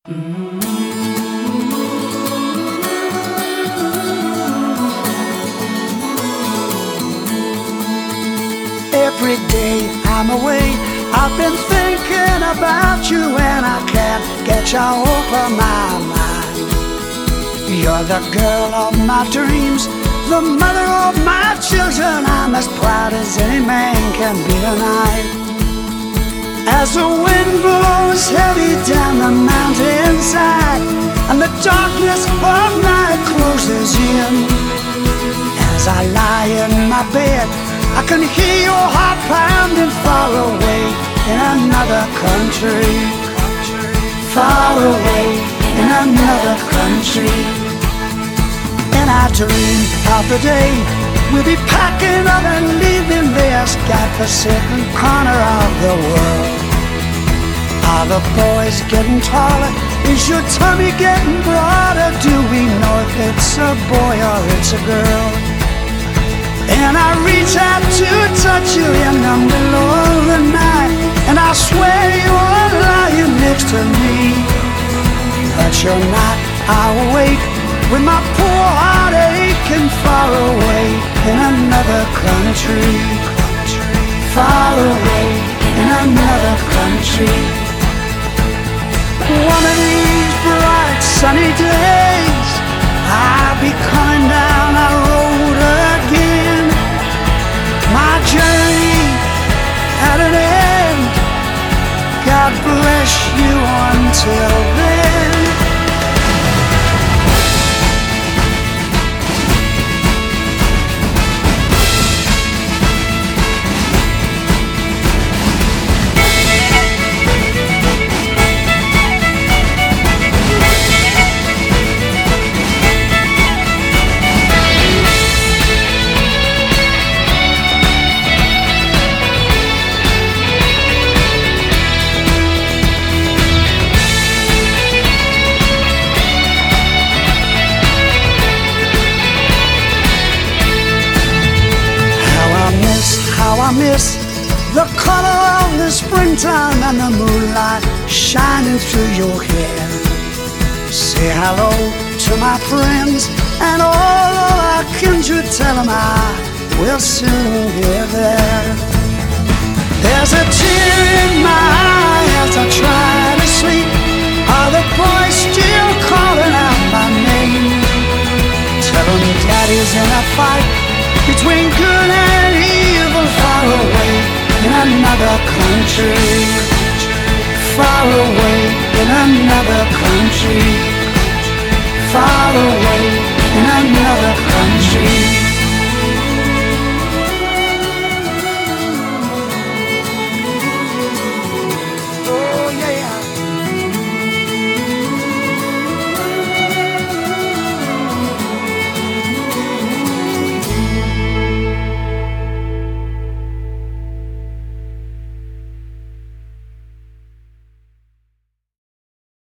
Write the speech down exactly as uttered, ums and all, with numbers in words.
Every day I'm away, I've been thinking about you, and I can't get you over my mind. You're the girl of my dreams, the mother of my children. I'm as proud as any man can be tonight. As the wind blows heavy down the mountainside, and the darkness of night closes in, as I lie in my bed, I can hear your heart pounding far away in another country. Far away in another country. And I dream of the day we'll be packing up and leaving this godforsaken corner of the world. Are the boys getting taller? Is your tummy getting broader? Do we know if it's a boy or it's a girl? And I reach out to touch you in the middle of the night, and I swear you're lying next to me, but you're not. I'll wait with my poor heart aching far away in another country. Far away in another country. One of these bright sunny days, I'll be coming down that road again. My journey at an end. God bless you until then. How I miss the color of the springtime and the moonlight shining through your hair. Say hello to my friends and all of our kindred. Tell them I will soon be there. There's a tear in my eye as I try to sleep. Are the boys still calling out my name? Tell them daddy's in a fight between good and evil, far away in another country. Far away in another country. Far away in another country.